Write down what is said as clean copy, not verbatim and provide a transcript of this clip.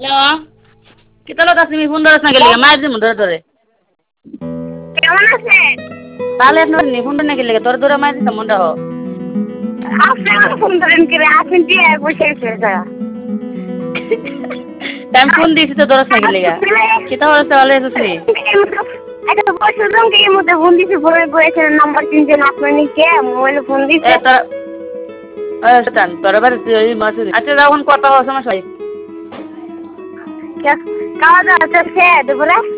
kita lo tasmi phone doras na gele maer di mundore dore কেমন আছেন? তাহলে আপনার নি phone না গেলে তোর দরে মার দিতাম মন্ডা হ আপনি আমার ফোন ধরেন করে আসেন কি বসে আছে টাইম ফোন দিছি তো দরস না গেলে কিতা হচ্ছে ভালো আছিস নি এটা বসে রং কি মধ্যে ফোন দিছি ফোনে কইছে নাম্বার তিনজন আপনার নিকে মোবাইলে ফোন দিছে এ তোর স্টান তোর বাড়ি তুই মাসুরি আচ্ছা যখন কথা হওয়ার সমস্যা খাওয়া দাওয়া চলছে দুপুরে